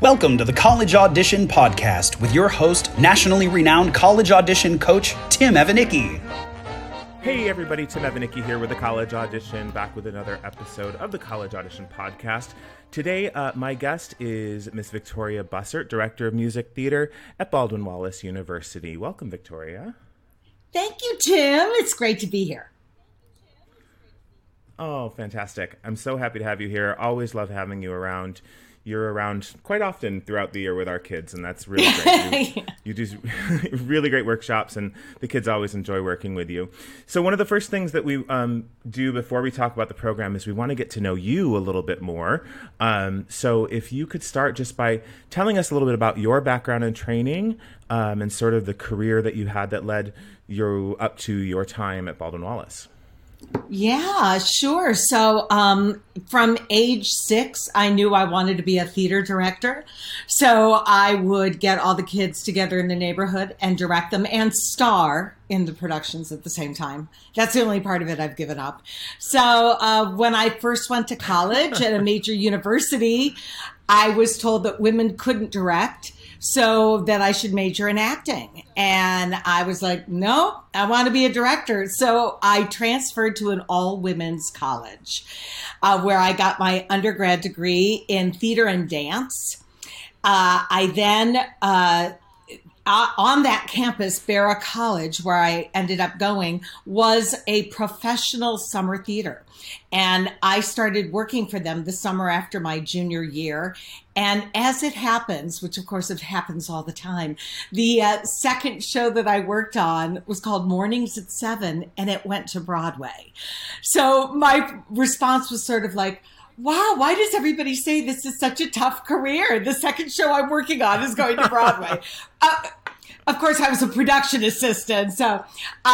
Welcome to the College Audition Podcast with your host, nationally renowned college audition coach, Tim Evanicki. Hey everybody, Tim Evanicki here with the College Audition, back with another episode of the College Audition Podcast. Today, my guest is Miss Victoria Bussert, Director of Music Theater at Baldwin-Wallace University. Welcome, Victoria. Thank you, Tim. It's great to be here. Oh, fantastic. I'm so happy to have you here. Always love having you around. You're around quite often throughout the year with our kids, and that's really great. You do really great workshops, and the kids always enjoy working with you. So one of the first things that we do before we talk about the program is we want to get to know you a little bit more. So if you could start just by telling us a little bit about your background and training and sort of the career that you had that led you up to your time at Baldwin-Wallace. Yeah, sure. So from age 6, I knew I wanted to be a theater director. So I would get all the kids together in the neighborhood and direct them and star in the productions at the same time. That's the only part of it I've given up. So when I first went to college at a major university, I was told that women couldn't direct, so that I should major in acting. And I was like, no, I want to be a director. So I transferred to an all-women's college where I got my undergrad degree in theater and dance. I then, on that campus, Barra College, where I ended up going, was a professional summer theater. And I started working for them the summer after my junior year. And as it happens, which of course it happens all the time, the second show that I worked on was called Mornings at 7, and it went to Broadway. So my response was sort of like, wow, why does everybody say this is such a tough career? The second show I'm working on is going to Broadway. Of course, I was a production assistant, but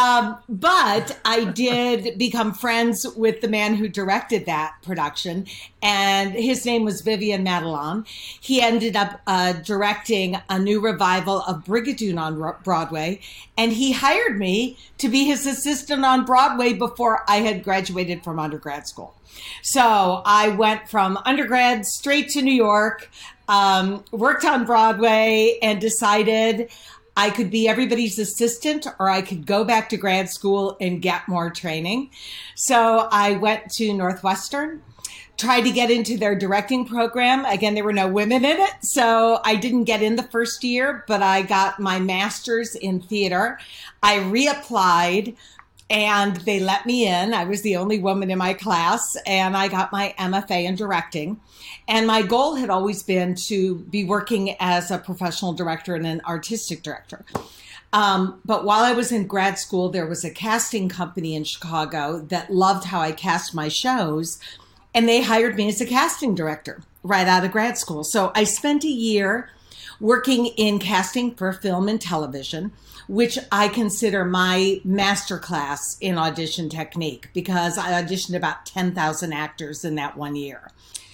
I did become friends with the man who directed that production, and his name was Vivian Matalon. He ended up directing a new revival of Brigadoon on Broadway, and he hired me to be his assistant on Broadway before I had graduated from undergrad school. So I went from undergrad straight to New York, worked on Broadway, and decided I could be everybody's assistant or I could go back to grad school and get more training. So I went to Northwestern, tried to get into their directing program. Again, there were no women in it, so I didn't get in the first year, but I got my master's in theater. I reapplied and they let me in. I was the only woman in my class, and I got my MFA in directing. And my goal had always been to be working as a professional director and an artistic director. But while I was in grad school, there was a casting company in Chicago that loved how I cast my shows, and they hired me as a casting director right out of grad school. So I spent a year working in casting for film and television, which I consider my masterclass in audition technique because I auditioned about 10,000 actors in that 1 year.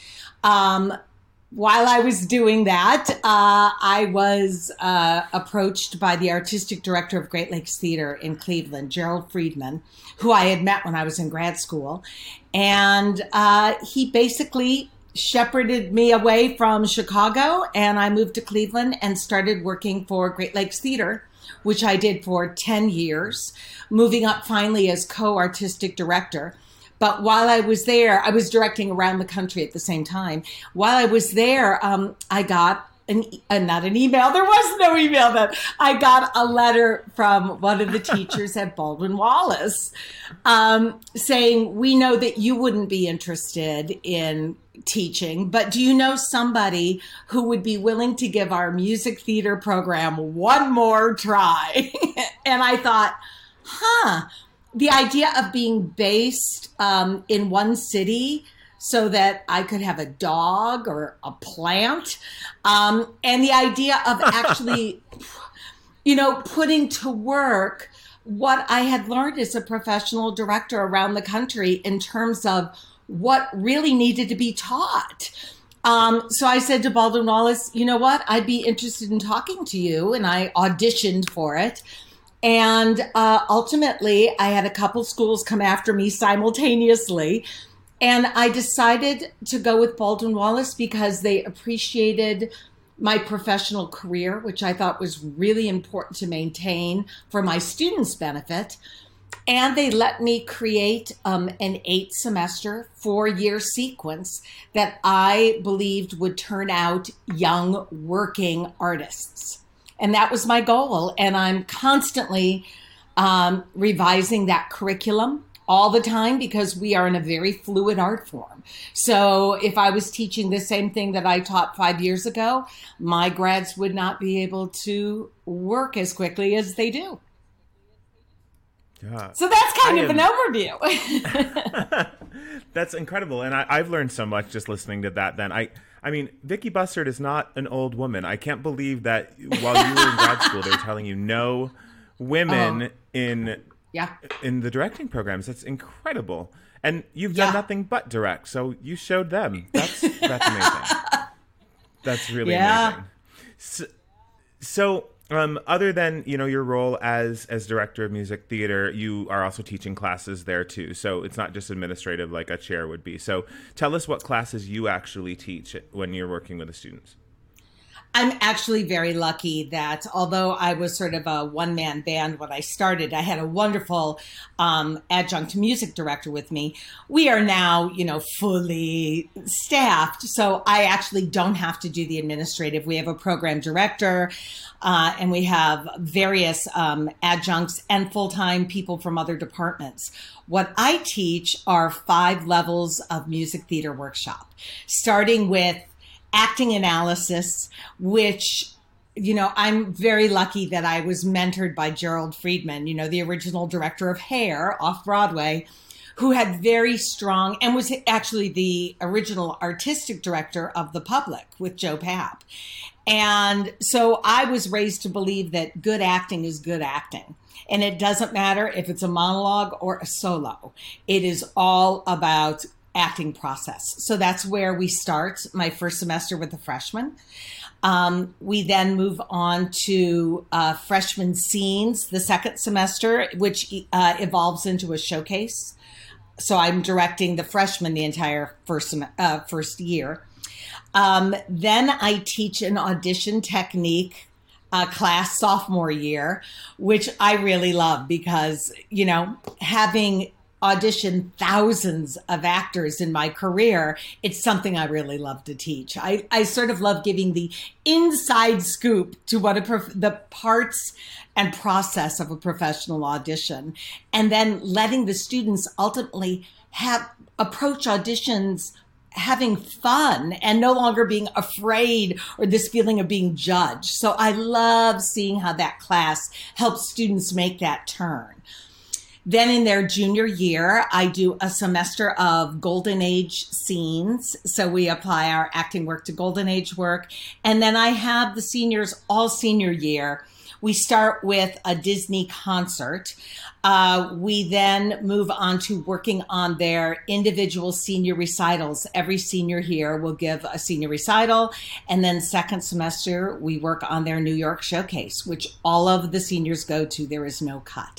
While I was doing that, I was approached by the artistic director of Great Lakes Theater in Cleveland, Gerald Friedman, who I had met when I was in grad school. And he basically shepherded me away from Chicago, and I moved to Cleveland and started working for Great Lakes Theater, which I did for 10 years, moving up finally as co-artistic director. But while I was there, I was directing around the country at the same time. While I was there, I got not an email. There was no email then. I got a letter from one of the teachers at Baldwin-Wallace saying, we know that you wouldn't be interested in teaching, but do you know somebody who would be willing to give our music theater program one more try? And I thought, the idea of being based in one city so that I could have a dog or a plant, and the idea of actually, putting to work what I had learned as a professional director around the country in terms of what really needed to be taught. So I said to Baldwin-Wallace, you know what, I'd be interested in talking to you, and I auditioned for it. And ultimately, I had a couple schools come after me simultaneously. And I decided to go with Baldwin-Wallace because they appreciated my professional career, which I thought was really important to maintain for my students' benefit. And they let me create an 8-semester, 4-year sequence that I believed would turn out young working artists. And that was my goal. And I'm constantly revising that curriculum all the time because we are in a very fluid art form. So if I was teaching the same thing that I taught 5 years ago, my grads would not be able to work as quickly as they do. Yeah. So that's kind of an overview. That's incredible. And I've learned so much just listening to that then. I mean, Vicki Bussard is not an old woman. I can't believe that while you were in grad school, they were telling you no women in the directing programs. That's incredible. And you've done nothing but direct. So you showed them. That's amazing. That's really amazing. So other than, your role as director of music theater, you are also teaching classes there too. So it's not just administrative like a chair would be. So tell us what classes you actually teach when you're working with the students. I'm actually very lucky that although I was sort of a one-man band when I started, I had a wonderful adjunct music director with me. We are now, fully staffed. So I actually don't have to do the administrative. We have a program director and we have various adjuncts and full-time people from other departments. What I teach are 5 levels of music theater workshop, starting with acting analysis, which, I'm very lucky that I was mentored by Gerald Friedman, the original director of Hair off Broadway, who had very strong and was actually the original artistic director of The Public with Joe Papp. And so I was raised to believe that good acting is good acting. And it doesn't matter if it's a monologue or a solo. It is all about acting process. So that's where we start my first semester with the freshmen. We then move on to freshman scenes, the second semester, which evolves into a showcase. So I'm directing the freshmen the entire first year. Then I teach an audition technique class sophomore year, which I really love because, having auditioned thousands of actors in my career, it's something I really love to teach. I sort of love giving the inside scoop to what the parts and process of a professional audition, and then letting the students ultimately approach auditions having fun and no longer being afraid or this feeling of being judged. So I love seeing how that class helps students make that turn. Then in their junior year, I do a semester of Golden Age scenes. So we apply our acting work to Golden Age work. And then I have the seniors all senior year. We start with a Disney concert. We then move on to working on their individual senior recitals. Every senior here will give a senior recital. And then second semester, we work on their New York showcase, which all of the seniors go to. There is no cut.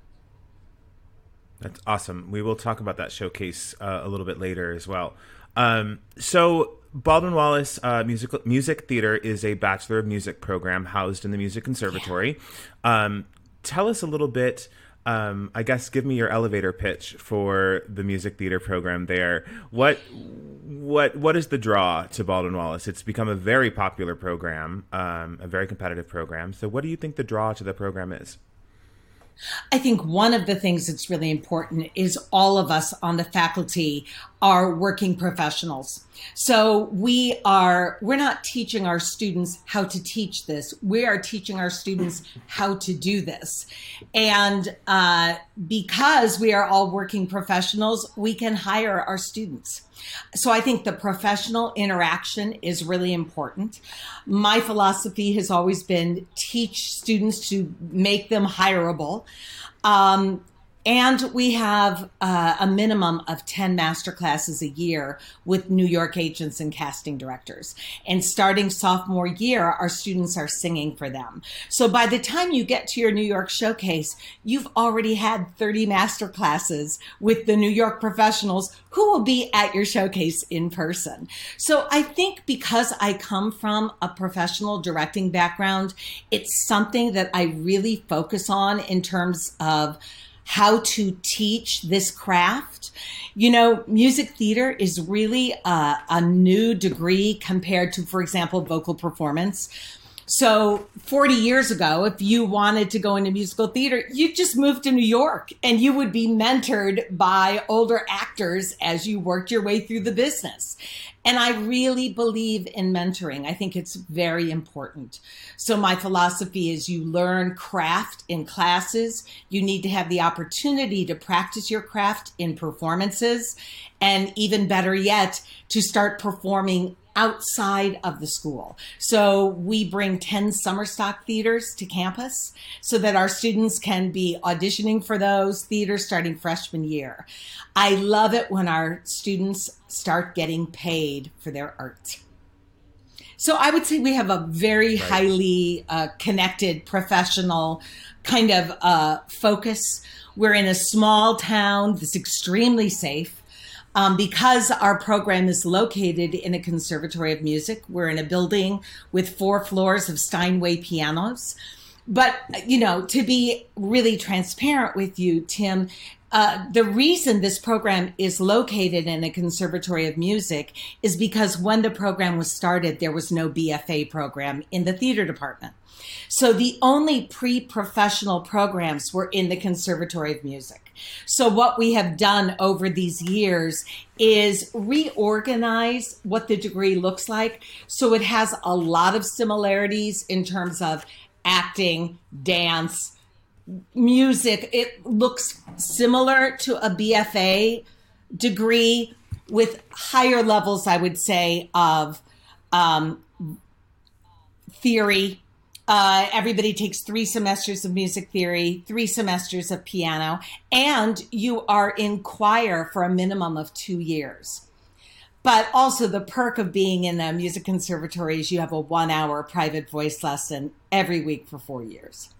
That's awesome. We will talk about that showcase a little bit later as well. So Baldwin Wallace Music Theater is a Bachelor of Music program housed in the Music Conservatory. Tell us a little bit, I guess, give me your elevator pitch for the music theater program there. What is the draw to Baldwin Wallace? It's become a very popular program, a very competitive program. So what do you think the draw to the program is? I think one of the things that's really important is all of us on the faculty are working professionals. So we're not teaching our students how to teach this. We are teaching our students how to do this. And because we are all working professionals, we can hire our students. So I think the professional interaction is really important. My philosophy has always been teach students to make them hireable. And we have a minimum of 10 master classes a year with New York agents and casting directors. And starting sophomore year, our students are singing for them. So by the time you get to your New York showcase, you've already had 30 master classes with the New York professionals who will be at your showcase in person. So I think because I come from a professional directing background, it's something that I really focus on in terms of how to teach this craft. You know, music theater is really a new degree compared to, for example, vocal performance. So 40 years ago, if you wanted to go into musical theater, you just moved to New York and you would be mentored by older actors as you worked your way through the business. And I really believe in mentoring. I think it's very important. So my philosophy is you learn craft in classes. You need to have the opportunity to practice your craft in performances. And even better yet, to start performing outside of the school. So we bring 10 summer stock theaters to campus so that our students can be auditioning for those theaters starting freshman year. I love it when our students start getting paid for their art. So I would say we have a very highly connected professional kind of focus. We're in a small town that's extremely safe. Because our program is located in a conservatory of music, we're in a building with 4 floors of Steinway pianos. But, you know, to be really transparent with you, Tim, the reason this program is located in a conservatory of music is because when the program was started, there was no BFA program in the theater department. So the only pre-professional programs were in the Conservatory of Music. So what we have done over these years is reorganize what the degree looks like. So it has a lot of similarities in terms of acting, dance, music. It looks similar to a BFA degree with higher levels, I would say, of theory. Everybody takes 3 semesters of music theory, 3 semesters of piano, and you are in choir for a minimum of 2 years. But also the perk of being in a music conservatory is you have a 1-hour private voice lesson every week for 4 years.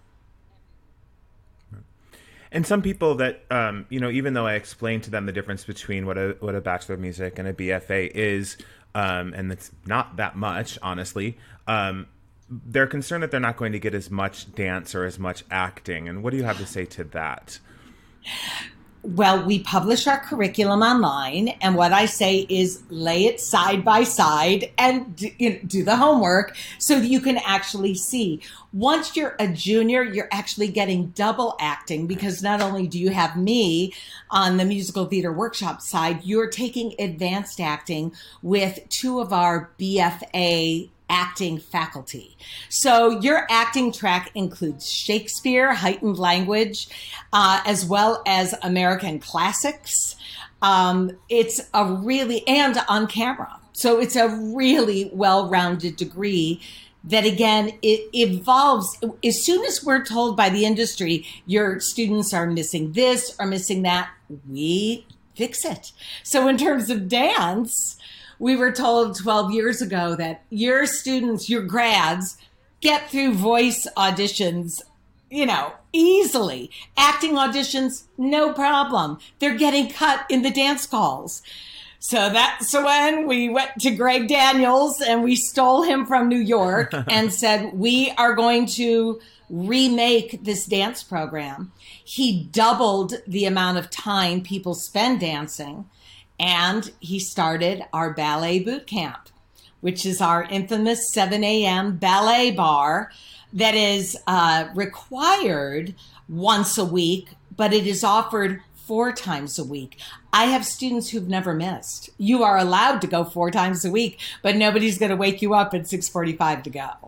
And some people that, even though I explained to them the difference between what a Bachelor of Music and a BFA is, and it's not that much, honestly, they're concerned that they're not going to get as much dance or as much acting. And what do you have to say to that? Well, we publish our curriculum online, and what I say is lay it side by side and do the homework so that you can actually see. Once you're a junior, you're actually getting double acting because not only do you have me on the musical theater workshop side, you're taking advanced acting with 2 of our BFA acting faculty. So your acting track includes Shakespeare, heightened language, as well as American classics. It's a really, and on camera. So it's a really well-rounded degree that, again, it evolves. As soon as we're told by the industry, your students are missing this or missing that, we fix it. So in terms of dance, we were told 12 years ago that your students, your grads, get through voice auditions, easily. Acting auditions, no problem. They're getting cut in the dance calls. So that's when we went to Greg Daniels and we stole him from New York and said, we are going to remake this dance program. He doubled the amount of time people spend dancing. And he started our ballet boot camp, which is our infamous 7 a.m. ballet bar that is required once a week, but it is offered 4 times a week. I have students who've never missed. You are allowed to go 4 times a week, but nobody's going to wake you up at 6:45 to go.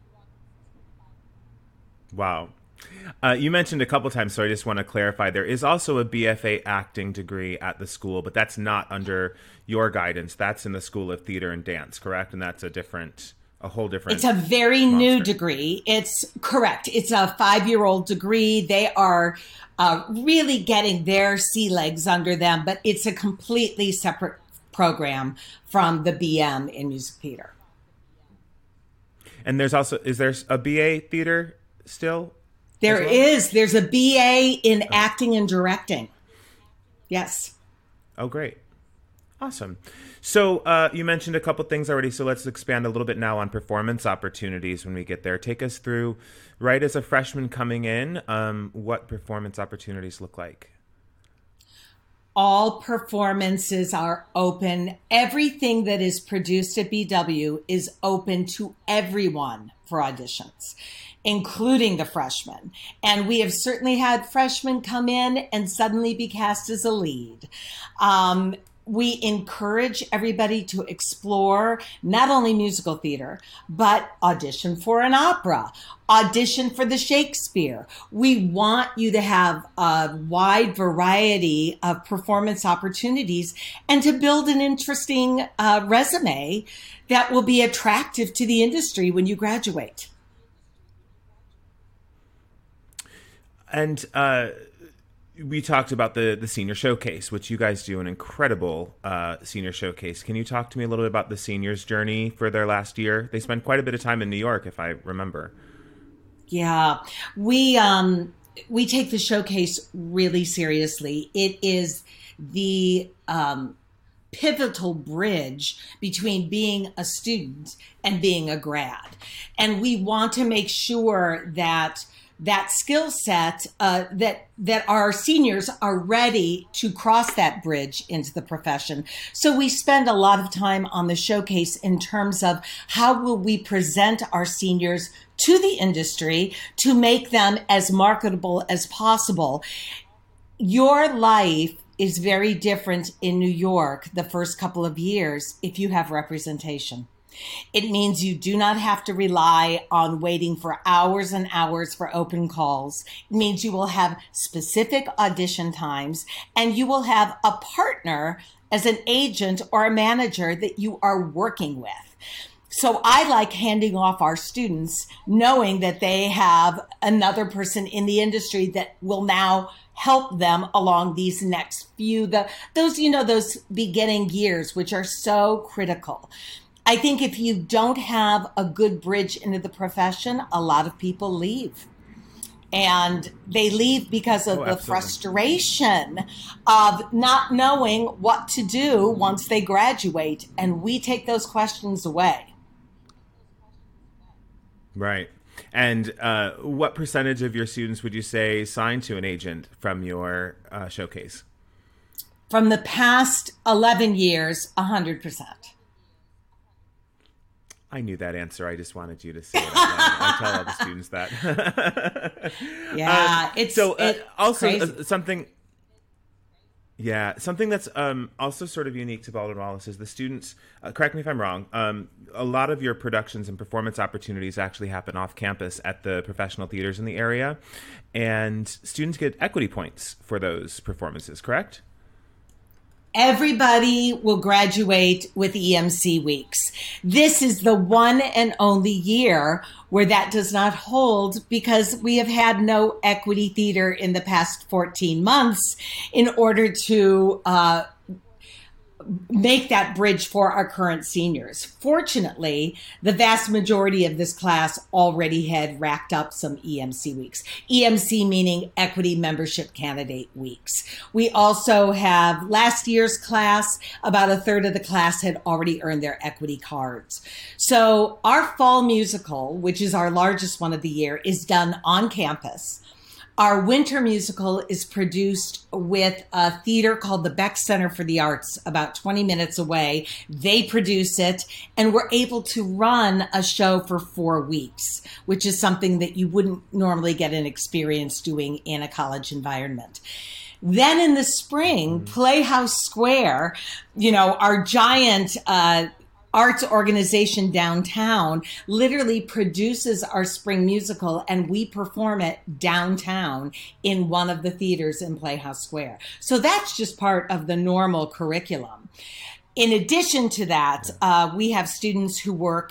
Wow. You mentioned a couple times, so I just want to clarify. There is also a BFA acting degree at the school, but that's not under your guidance. That's in the School of Theater and Dance, correct? And that's a different a whole different. It's a very new degree. It's correct. It's a 5-year-old degree. They are really getting their sea legs under them, but it's a completely separate program from the BM in music theater. And is there a BA theater still? There is. There's a BA in acting and directing. Yes. Oh, great. Awesome. So you mentioned a couple things already, so let's expand a little bit now on performance opportunities when we get there. Take us through, right as a freshman coming in, what performance opportunities look like. All performances are open. Everything that is produced at BW is open to everyone for auditions, including the freshmen. And we have certainly had freshmen come in and suddenly be cast as a lead. We encourage everybody to explore not only musical theater, but audition for an opera, audition for the Shakespeare. We want you to have a wide variety of performance opportunities and to build an interesting resume that will be attractive to the industry when you graduate. And we talked about the senior showcase, which you guys do an incredible senior showcase. Can you talk to me a little bit about the seniors' journey for their last year? They spend quite a bit of time in New York, if I remember. Yeah, we take the showcase really seriously. It is the pivotal bridge between being a student and being a grad. And we want to make sure that skill set, that our seniors are ready to cross that bridge into the profession. So we spend a lot of time on the showcase in terms of how will we present our seniors to the industry to make them as marketable as possible. Your life is very different in New York the first couple of years if you have representation. It means you do not have to rely on waiting for hours and hours for open calls. It means you will have specific audition times and you will have a partner as an agent or a manager that you are working with. So I like handing off our students knowing that they have another person in the industry that will now help them along these next few, those beginning years, which are so critical. I think if you don't have a good bridge into the profession, a lot of people leave. And they leave because of the frustration of not knowing what to do once they graduate. And we take those questions away. Right. And what percentage of your students would you say signed to an agent from your showcase? From the past 11 years, 100%. I knew that answer. I just wanted you to say it out loud. I tell all the students that. Yeah, it's also crazy. Something that's also sort of unique to Baldwin Wallace is the students. Correct me if I'm wrong. A lot of your productions and performance opportunities actually happen off campus at the professional theaters in the area, and students get equity points for those performances. Correct? Everybody will graduate with EMC weeks. This is the one and only year where that does not hold because we have had no equity theater in the past 14 months in order to make that bridge for our current seniors. Fortunately, the vast majority of this class already had racked up some EMC weeks. EMC meaning Equity Membership Candidate weeks. We also have last year's class, about a third of the class had already earned their equity cards. So our fall musical, which is our largest one of the year, is done on campus. Our winter musical is produced with a theater called the Beck Center for the Arts, about 20 minutes away. They produce it, and we're able to run a show for 4 weeks, which is something that you wouldn't normally get an experience doing in a college environment. Then in the spring, Playhouse Square, our giant arts organization downtown literally produces our spring musical and we perform it downtown in one of the theaters in Playhouse Square. So that's just part of the normal curriculum. In addition to that, we have students who work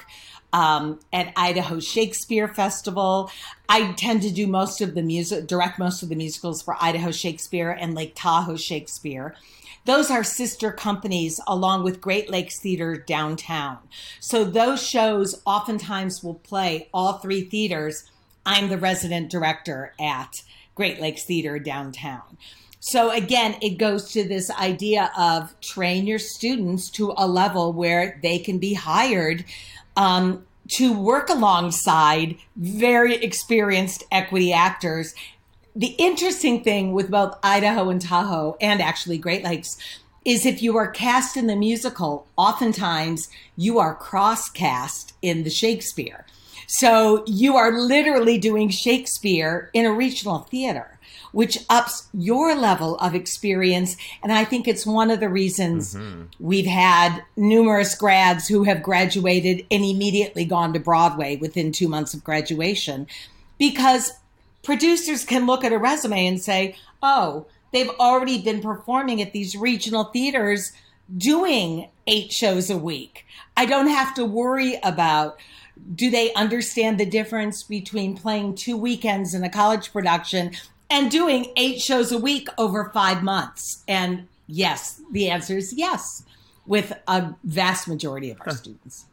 at Idaho Shakespeare Festival. I tend to do direct most of the musicals for Idaho Shakespeare and Lake Tahoe Shakespeare. Those are sister companies along with Great Lakes Theater downtown. So those shows oftentimes will play all three theaters. I'm the resident director at Great Lakes Theater downtown. So again, it goes to this idea of train your students to a level where they can be hired to work alongside very experienced equity actors. The interesting thing with both Idaho and Tahoe, and actually Great Lakes, is if you are cast in the musical, oftentimes you are cross-cast in the Shakespeare. So you are literally doing Shakespeare in a regional theater, which ups your level of experience. And I think it's one of the reasons we've had numerous grads who have graduated and immediately gone to Broadway within 2 months of graduation, because producers can look at a resume and say, oh, they've already been performing at these regional theaters doing 8 shows a week. I don't have to worry about, do they understand the difference between playing 2 weekends in a college production and doing 8 shows a week over 5 months? And yes, the answer is yes, with a vast majority of our students.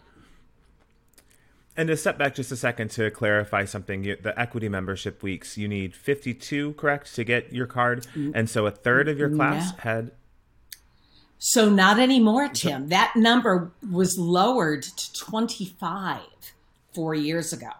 And to step back just a second to clarify something, the equity membership weeks, you need 52, correct, to get your card? And so a third of your class had... So not anymore, Tim. That number was lowered to 25 4 years ago.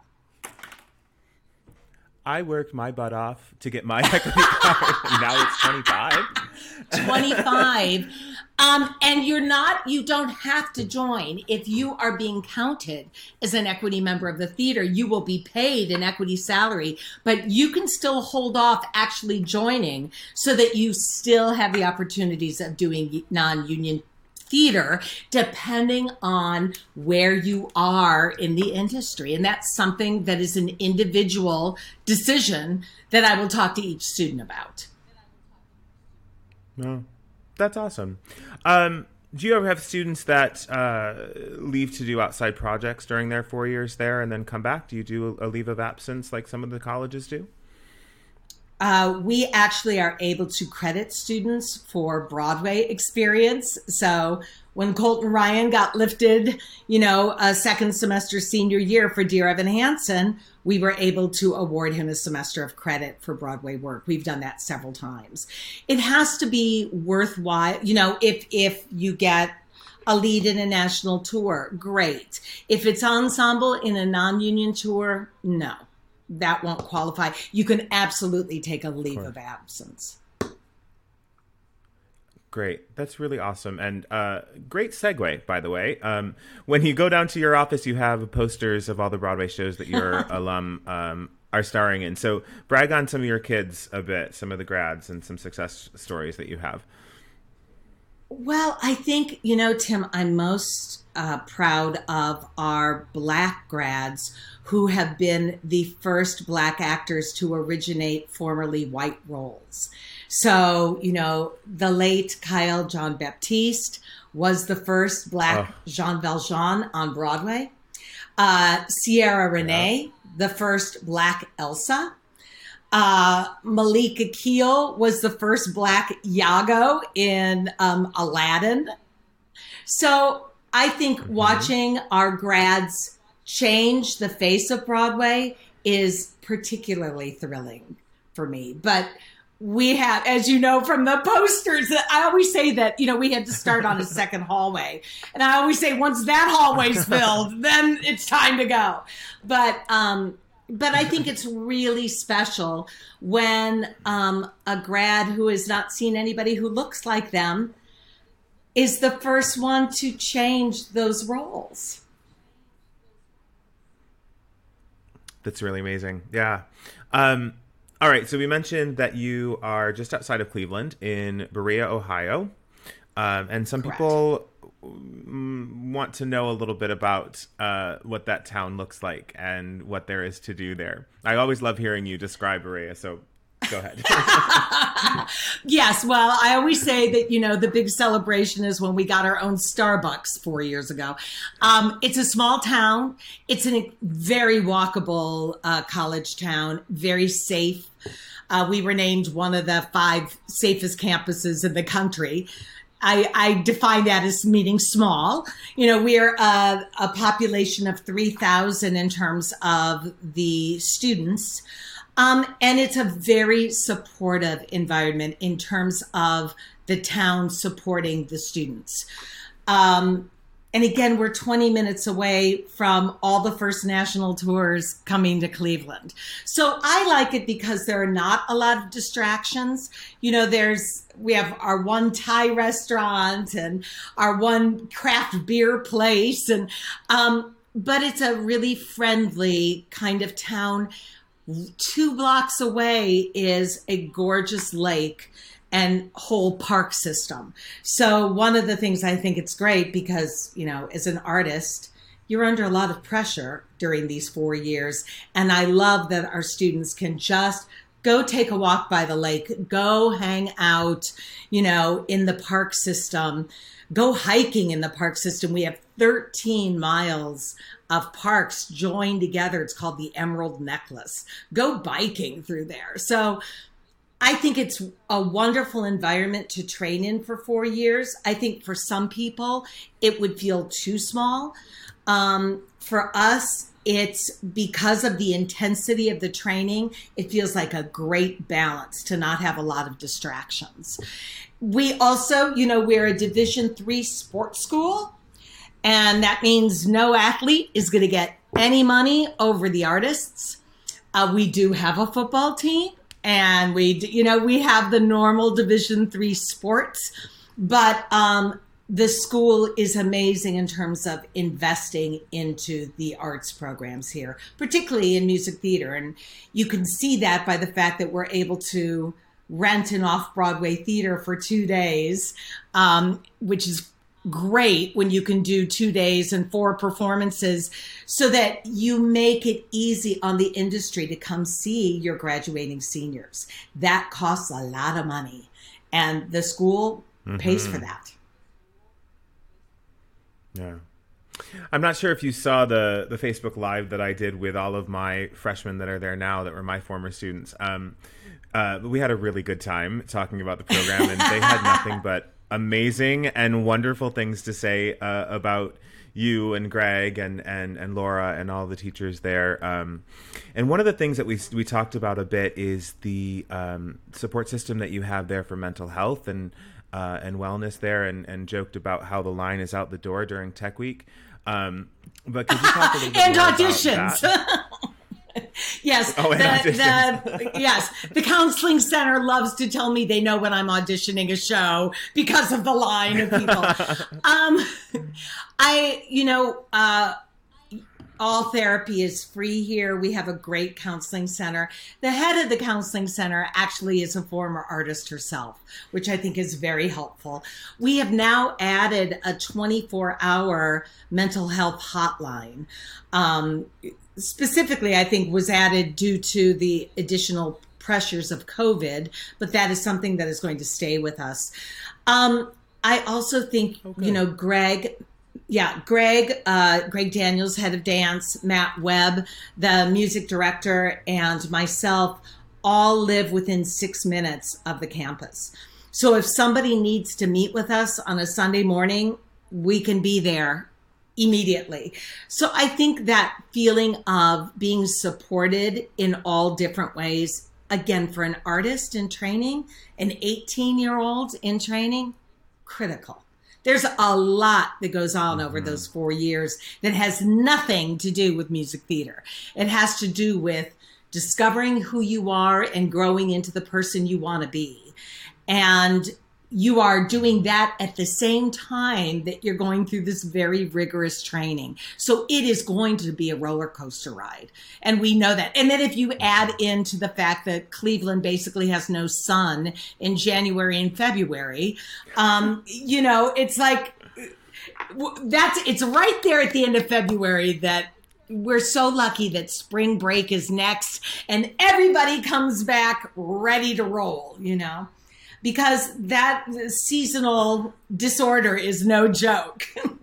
I worked my butt off to get my equity card, and now it's 25. 25. And you don't have to join. If you are being counted as an equity member of the theater, you will be paid an equity salary, but you can still hold off actually joining so that you still have the opportunities of doing non-union theater, depending on where you are in the industry. And that's something that is an individual decision that I will talk to each student about. No, that's awesome. Do you ever have students that leave to do outside projects during their 4 years there and then come back? Do you do a leave of absence like some of the colleges do? We actually are able to credit students for Broadway experience. So when Colton Ryan got lifted, a second semester senior year for Dear Evan Hansen, we were able to award him a semester of credit for Broadway work. We've done that several times. It has to be worthwhile. If you get a lead in a national tour, great. If it's ensemble in a non-union tour, no. That won't qualify. You can absolutely take a leave of absence. Great. That's really awesome. And great segue, by the way. When you go down to your office, you have posters of all the Broadway shows that your alum are starring in. So brag on some of your kids a bit, some of the grads and some success stories that you have. Well, I think, Tim, I'm most proud of our Black grads who have been the first Black actors to originate formerly white roles. So, the late Kyle John Baptiste was the first Black Jean Valjean on Broadway. Sierra Renee, the first Black Elsa. Malika Keel was the first Black Iago in Aladdin. So I think watching our grads change the face of Broadway is particularly thrilling for me. But we have, as you know from the posters, I always say that, we had to start on a second hallway. And I always say once that hallway's filled, then it's time to go. But I think it's really special when a grad who has not seen anybody who looks like them is the first one to change those roles. That's really amazing. Yeah. All right. So we mentioned that you are just outside of Cleveland in Berea, Ohio. And some Correct. People want to know a little bit about what that town looks like and what there is to do there. I always love hearing you describe Berea, so Go ahead. Yes. Well, I always say that, the big celebration is when we got our own Starbucks 4 years ago. It's a small town. It's a very walkable college town, very safe. We were named one of the 5 safest campuses in the country. I define that as meaning small. We're a population of 3,000 in terms of the students. And it's a very supportive environment in terms of the town supporting the students. And again, we're 20 minutes away from all the first national tours coming to Cleveland. So I like it because there are not a lot of distractions. We have our one Thai restaurant and our one craft beer place, but it's a really friendly kind of town. 2 blocks away is a gorgeous lake and whole park system. So one of the things I think it's great because, as an artist, you're under a lot of pressure during these 4 years. And I love that our students can just go take a walk by the lake, go hang out, in the park system, go hiking in the park system. We have 13 miles of parks joined together. It's called the Emerald Necklace. Go biking through there. So I think it's a wonderful environment to train in for 4 years. I think for some people, it would feel too small. For us, it's because of the intensity of the training, it feels like a great balance to not have a lot of distractions. We also, we're a Division III sports school, and that means no athlete is going to get any money over the artists. We do have a football team. And we have the normal Division III sports, but the school is amazing in terms of investing into the arts programs here, particularly in music theater. And you can see that by the fact that we're able to rent an off-Broadway theater for 2 days, which is great when you can do 2 days and 4 performances, so that you make it easy on the industry to come see your graduating seniors. That costs a lot of money, and the school pays for that. Yeah. I'm not sure if you saw the Facebook Live that I did with all of my freshmen that are there now that were my former students. But we had a really good time talking about the program, and they had nothing but amazing and wonderful things to say about you and Greg and Laura and all the teachers there. And one of the things that we talked about a bit is the support system that you have there for mental health and wellness there, and joked about how the line is out the door during Tech Week. But could you talk a little bit and more auditions. About that? Yes. Yes. The counseling center loves to tell me they know when I'm auditioning a show because of the line of people. All therapy is free here. We have a great counseling center. The head of the counseling center actually is a former artist herself, which I think is very helpful. We have now added a 24-hour mental health hotline. Specifically, I think was added due to the additional pressures of COVID, but that is something that is going to stay with us. I also think, Greg Daniels, head of dance, Matt Webb, the music director, and myself all live within 6 minutes of the campus. So if somebody needs to meet with us on a Sunday morning, we can be there immediately. So I think that feeling of being supported in all different ways, again, for an artist in training, an 18-year-old in training, critical. There's a lot that goes on over those 4 years that has nothing to do with music theater. It has to do with discovering who you are and growing into the person you want to be. And you are doing that at the same time that you're going through this very rigorous training. So it is going to be a roller coaster ride. And we know that. And then if you add into the fact that Cleveland basically has no sun in January and February, it's like, it's right there at the end of February that we're so lucky that spring break is next and everybody comes back ready to roll, because that seasonal disorder is no joke.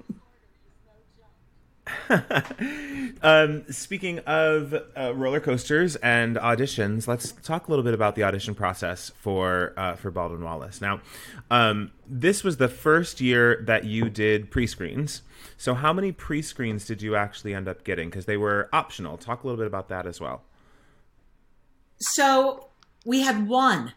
Speaking of roller coasters and auditions, let's talk a little bit about the audition process for Baldwin Wallace. Now, this was the first year that you did pre-screens. So how many pre-screens did you actually end up getting? Because they were optional. Talk a little bit about that as well. So we had one.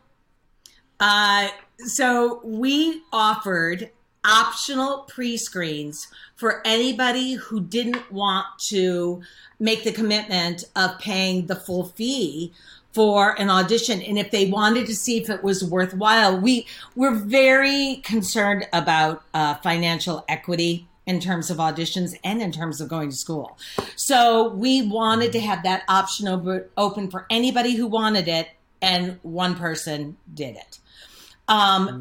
So we offered optional pre-screens for anybody who didn't want to make the commitment of paying the full fee for an audition. And if they wanted to see if it was worthwhile, we're very concerned about financial equity in terms of auditions and in terms of going to school. So we wanted to have that option open for anybody who wanted it, and one person did it. One.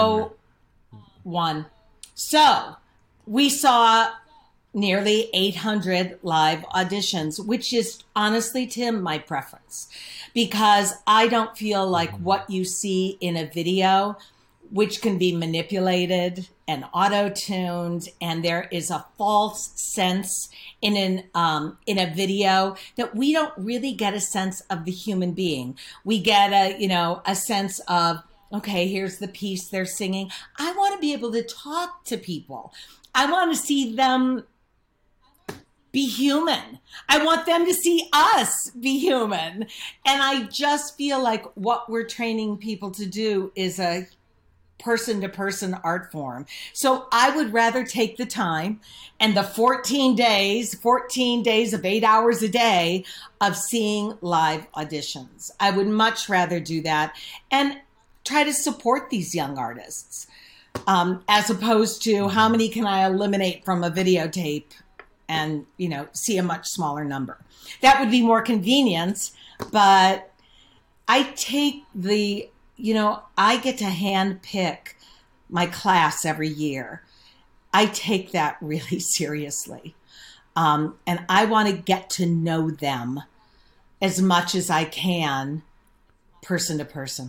So we saw nearly 800 live auditions, which is honestly, Tim, my preference, because I don't feel like what you see in a video, which can be manipulated and auto-tuned, and there is a false sense in a video that we don't really get a sense of the human being. We get a sense of, okay, here's the piece they're singing. I want to be able to talk to people. I want to see them be human. I want them to see us be human. And I just feel like what we're training people to do is a person-to-person art form. So I would rather take the time and the 14 days of 8 hours a day of seeing live auditions. I would much rather do that and try to support these young artists, as opposed to how many can I eliminate from a videotape and, see a much smaller number. That would be more convenient, but I take I get to hand pick my class every year. I take that really seriously. And I want to get to know them as much as I can, person to person.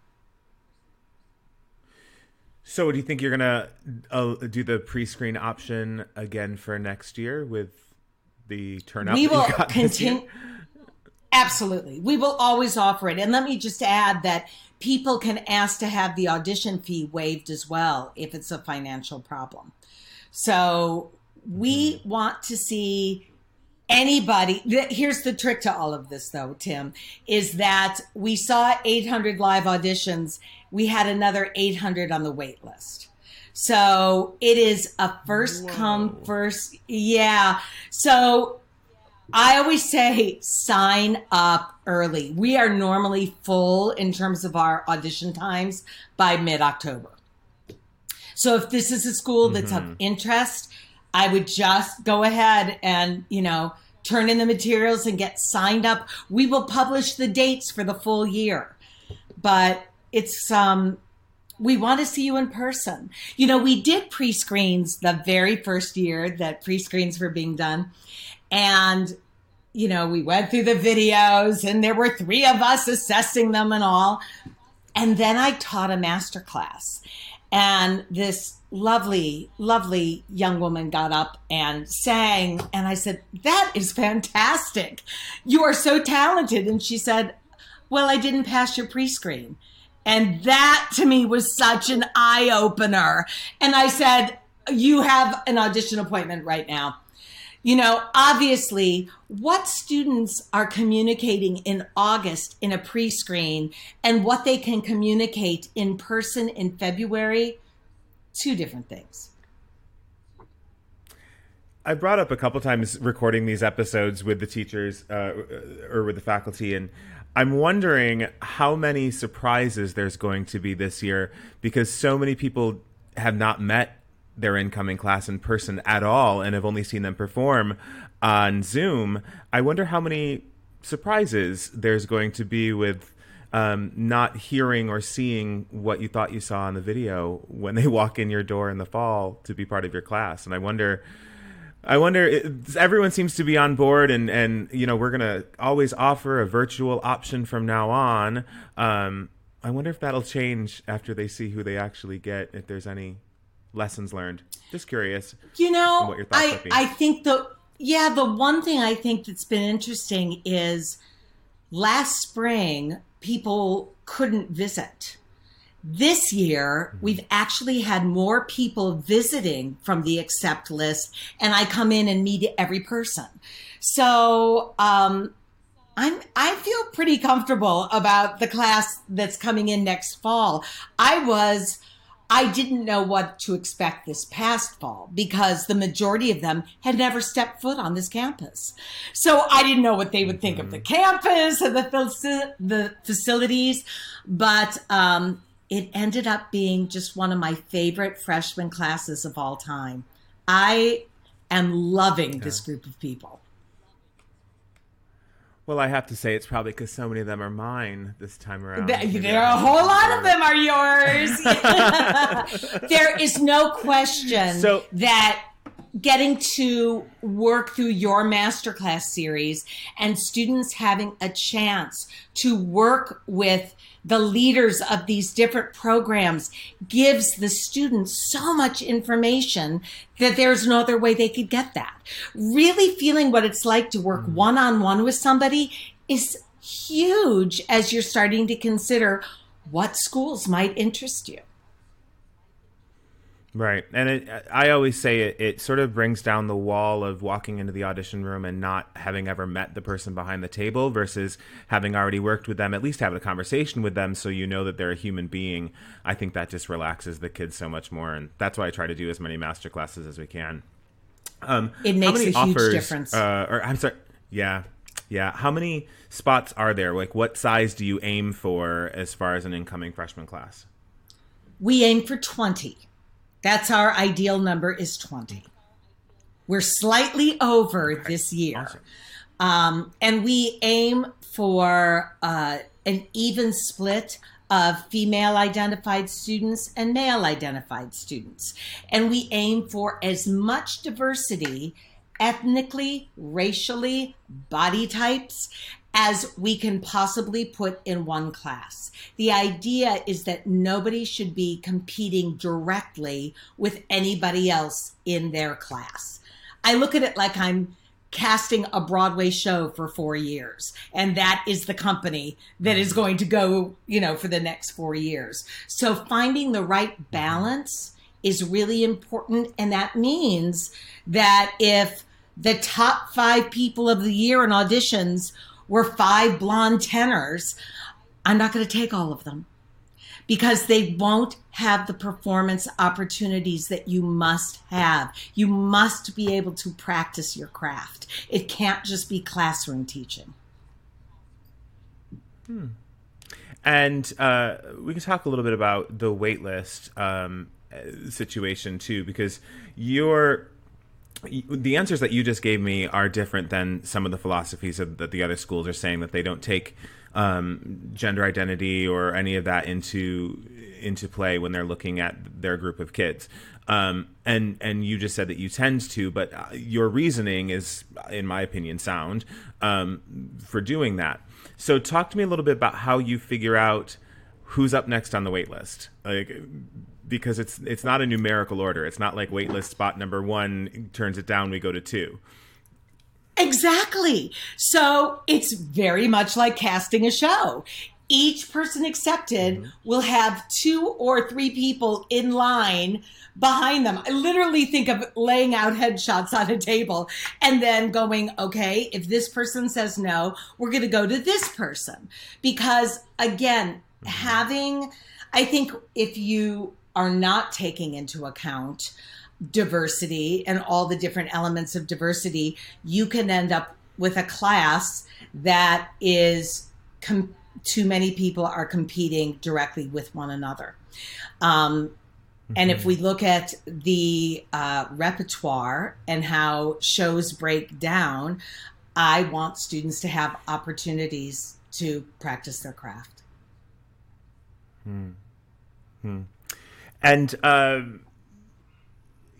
So do you think you're going to do the pre-screen option again for next year with the turnout we will that you got continue. Absolutely. We will always offer it. And let me just add that people can ask to have the audition fee waived as well if it's a financial problem. So we want to see anybody. Here's the trick to all of this, though, Tim, is that we saw 800 live auditions. We had another 800 on the wait list. So it is a first come, first. Yeah. So I always say sign up early. We are normally full in terms of our audition times by mid-October. So if this is a school that's of interest, I would just go ahead and, turn in the materials and get signed up. We will publish the dates for the full year, but it's, we want to see you in person. We did pre-screens the very first year that pre-screens were being done. And, we went through the videos and there were 3 of us assessing them and all. And then I taught a masterclass. And this lovely, lovely young woman got up and sang. And I said, that is fantastic. You are so talented. And she said, well, I didn't pass your pre-screen. And that to me was such an eye-opener. And I said, you have an audition appointment right now. Obviously, what students are communicating in August in a pre-screen and what they can communicate in person in February, 2 different things. I brought up a couple times recording these episodes with the teachers or with the faculty, and I'm wondering how many surprises there's going to be this year, because so many people have not met their incoming class in person at all and have only seen them perform on Zoom. I wonder how many surprises there's going to be with not hearing or seeing what you thought you saw in the video when they walk in your door in the fall to be part of your class. And I wonder I wonder, everyone seems to be on board, and we're going to always offer a virtual option from now on. I wonder if that'll change after they see who they actually get, if there's any lessons learned. Just curious. What your thoughts might be. I think the one thing I think that's been interesting is last spring, people couldn't visit. This year, we've actually had more people visiting from the accept list, and I come in and meet every person. So I feel pretty comfortable about the class that's coming in next fall. I didn't know what to expect this past fall because the majority of them had never stepped foot on this campus. So I didn't know what they would think of the campus and the facilities, but it ended up being just one of my favorite freshman classes of all time. I am loving this group of people. Well, I have to say it's probably because so many of them are mine this time around. There are a whole lot of them are yours. There is no question that getting to work through your masterclass series and students having a chance to work with the leaders of these different programs gives the students so much information that there's no other way they could get that. Really feeling what it's like to work one-on-one with somebody is huge as you're starting to consider what schools might interest you. Right. And I always say it sort of brings down the wall of walking into the audition room and not having ever met the person behind the table versus having already worked with them, at least have a conversation with them so you know that they're a human being. I think that just relaxes the kids so much more. And that's why I try to do as many master classes as we can. It makes a huge difference. I'm sorry. Yeah. Yeah. How many spots are there? Like, what size do you aim for as far as an incoming freshman class? We aim for 20. That's our ideal number is 20. We're slightly over this year. Awesome. And we aim for an even split of female identified students and male identified students. And we aim for as much diversity ethnically, racially, body types as we can possibly put in one class. The idea is that nobody should be competing directly with anybody else in their class. I look at it like I'm casting a Broadway show for 4 years, and that is the company that is going to go, for the next 4 years. So finding the right balance is really important, and that means that if the top 5 people of the year in auditions were 5 blonde tenors, I'm not going to take all of them because they won't have the performance opportunities that you must have. You must be able to practice your craft. It can't just be classroom teaching. And we can talk a little bit about the waitlist situation too, because the answers that you just gave me are different than some of the philosophies that the other schools are saying, that they don't take gender identity or any of that into play when they're looking at their group of kids. And you just said that you tend to, but your reasoning is, in my opinion, sound for doing that. So talk to me a little bit about how you figure out who's up next on the wait list. Because it's not a numerical order. It's not like waitlist spot number 1 turns it down, we go to 2. Exactly. So it's very much like casting a show. Each person accepted will have 2 or 3 people in line behind them. I literally think of laying out headshots on a table and then going, okay, if this person says no, we're going to go to this person. Because again, I think if you are not taking into account diversity and all the different elements of diversity, you can end up with a class that is too many people are competing directly with one another. And if we look at the repertoire and how shows break down, I want students to have opportunities to practice their craft. And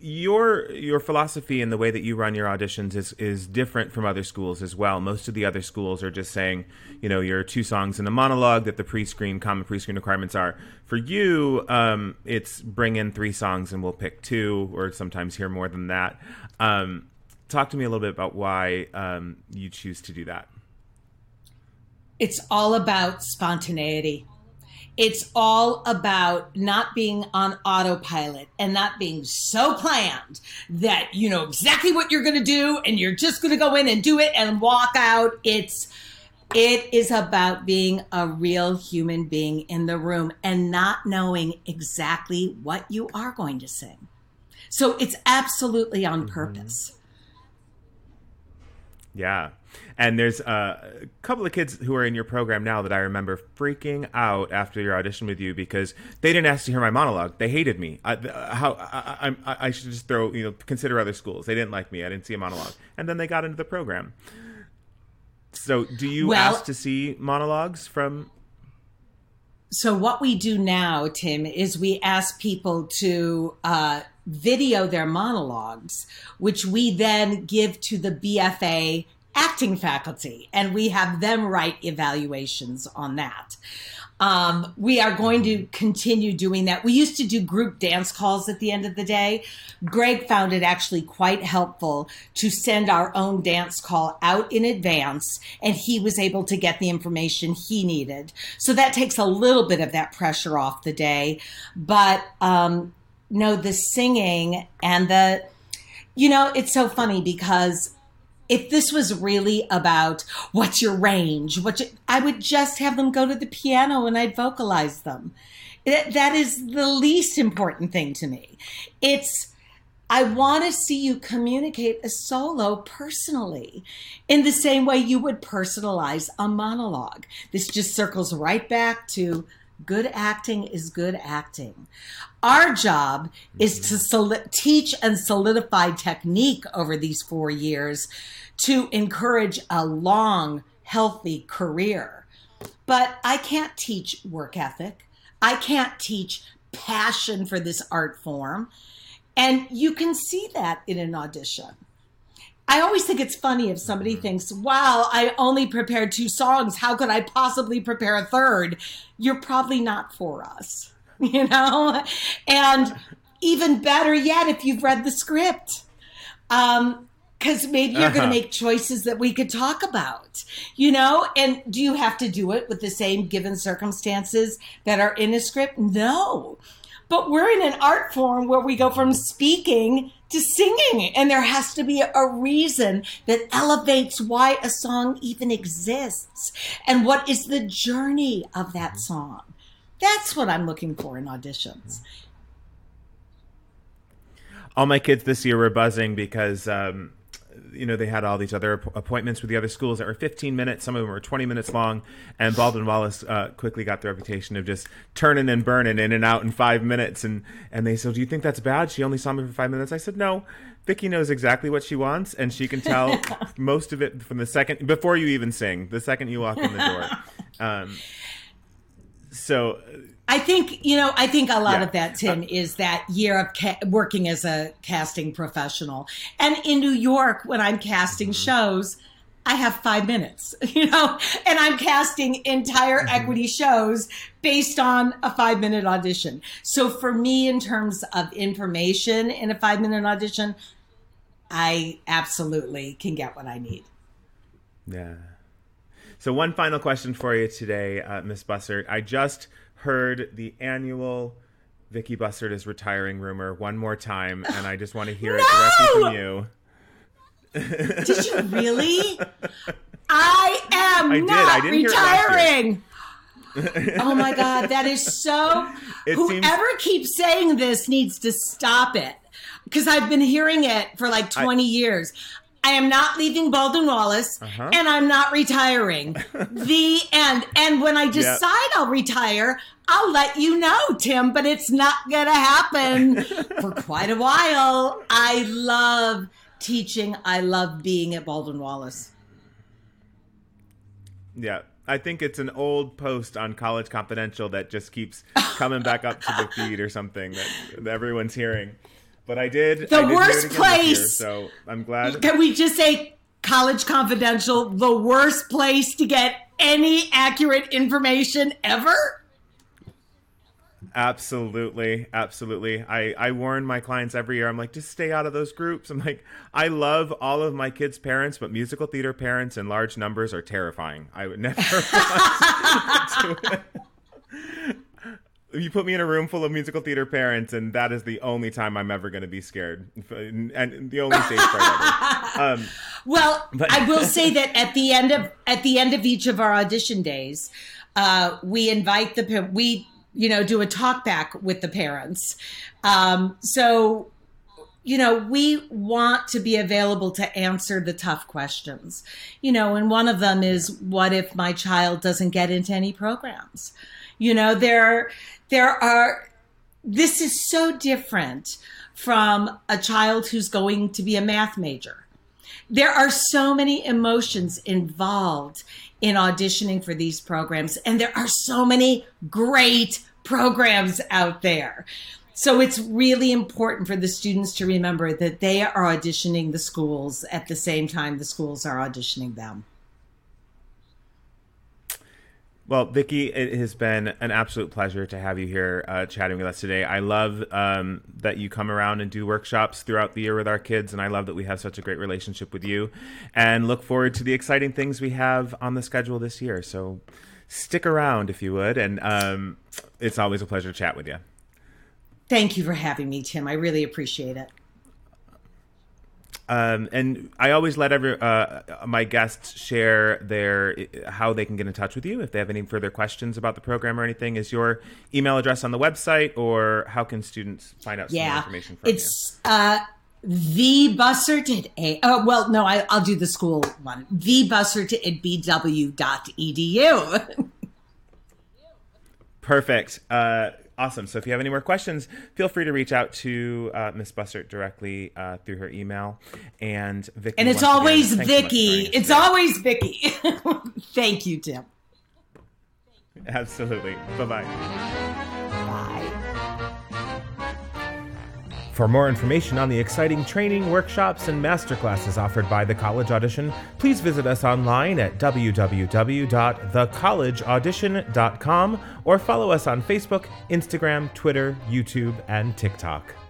your philosophy and the way that you run your auditions is different from other schools as well. Most of the other schools are just saying, your 2 songs and a monologue that the common pre-screen requirements are. For you, it's bring in 3 songs and we'll pick 2, or sometimes hear more than that. Talk to me a little bit about why you choose to do that. It's all about spontaneity. It's all about not being on autopilot and not being so planned that you know exactly what you're going to do and you're just going to go in and do it and walk out. It is about being a real human being in the room and not knowing exactly what you are going to sing. So it's absolutely on purpose. Yeah. And there's a couple of kids who are in your program now that I remember freaking out after your audition with you because they didn't ask to hear my monologue. They hated me. I should just consider other schools. They didn't like me. I didn't see a monologue. And then they got into the program. So do you ask to see monologues from... So what we do now, Tim, is we ask people to video their monologues, which we then give to the BFA acting faculty, and we have them write evaluations on that. We are going to continue doing that. We used to do group dance calls at the end of the day. Greg found it actually quite helpful to send our own dance call out in advance, and he was able to get the information he needed. So that takes a little bit of that pressure off the day. But no, the singing and it's so funny because if this was really about what's your range, I would just have them go to the piano and I'd vocalize them. That is the least important thing to me. I want to see you communicate a solo personally in the same way you would personalize a monologue. This just circles right back to good acting is good acting. Our job is to teach and solidify technique over these 4 years to encourage a long, healthy career. But I can't teach work ethic. I can't teach passion for this art form. And you can see that in an audition. I always think it's funny if somebody thinks, wow, I only prepared 2 songs. How could I possibly prepare a third? You're probably not for us, And even better yet, if you've read the script, because maybe you're going to make choices that we could talk about, And do you have to do it with the same given circumstances that are in a script? No. But we're in an art form where we go from speaking to singing, and there has to be a reason that elevates why a song even exists and what is the journey of that song. That's what I'm looking for in auditions. All my kids this year were buzzing because they had all these other appointments with the other schools that were 15 minutes. Some of them were 20 minutes long. And Baldwin Wallace quickly got the reputation of just turning and burning in and out in 5 minutes. And they said, do you think that's bad? She only saw me for 5 minutes. I said, no, Vicki knows exactly what she wants. And she can tell most of it from the second, before you even sing, the second you walk in the door. I think a lot of that, Tim, is that year of working as a casting professional. And in New York, when I'm casting shows, I have 5 minutes, and I'm casting entire equity shows based on a 5-minute audition. So for me, in terms of information in a 5-minute audition, I absolutely can get what I need. Yeah. So one final question for you today, Ms. Bussert. I just heard the annual Vicki Bussert is retiring rumor one more time, and I just want to hear it directly from you. Did you really? I didn't retiring. Oh my God, that is so... Whoever keeps saying this needs to stop it, because I've been hearing it for like 20 years. I am not leaving Baldwin Wallace, and I'm not retiring. The end. And when I decide I'll retire, I'll let you know, Tim, but it's not going to happen for quite a while. I love teaching. I love being at Baldwin Wallace. Yeah. I think it's an old post on College Confidential that just keeps coming back up to the feed or something that everyone's hearing. But I did. The I did worst hear it again place. this year, so I'm glad. Can we just say College Confidential, the worst place to get any accurate information ever? Absolutely. I warn my clients every year. I'm like, just stay out of those groups. I'm like, I love all of my kids' parents, but musical theater parents in large numbers are terrifying. I would never want to do it. You put me in a room full of musical theater parents, and that is the only time I'm ever going to be scared, and the only stage fright ever. I will say that at the end of each of our audition days, we invite we do a talk back with the parents. So we want to be available to answer the tough questions. And one of them is, what if my child doesn't get into any programs? This is so different from a child who's going to be a math major. There are so many emotions involved in auditioning for these programs, and there are so many great programs out there. So it's really important for the students to remember that they are auditioning the schools at the same time the schools are auditioning them. Well, Vicki, it has been an absolute pleasure to have you here chatting with us today. I love that you come around and do workshops throughout the year with our kids, and I love that we have such a great relationship with you, and look forward to the exciting things we have on the schedule this year. So stick around if you would, and it's always a pleasure to chat with you. Thank you for having me, Tim. I really appreciate it. And I always let my guests share how they can get in touch with you if they have any further questions about the program or anything. Is your email address on the website, or how can students find out some more information from you? It's the Bussert at I'll do the school one. The Bussert at bw.edu. Perfect. Awesome. So if you have any more questions, feel free to reach out to Ms. Bussert directly through her email. And Vicki, and it's always Vicki. It's always Vicki. Thank you, Tim. Absolutely. Bye-bye. Bye. For more information on the exciting training, workshops, and masterclasses offered by The College Audition, please visit us online at www.thecollegeaudition.com or follow us on Facebook, Instagram, Twitter, YouTube, and TikTok.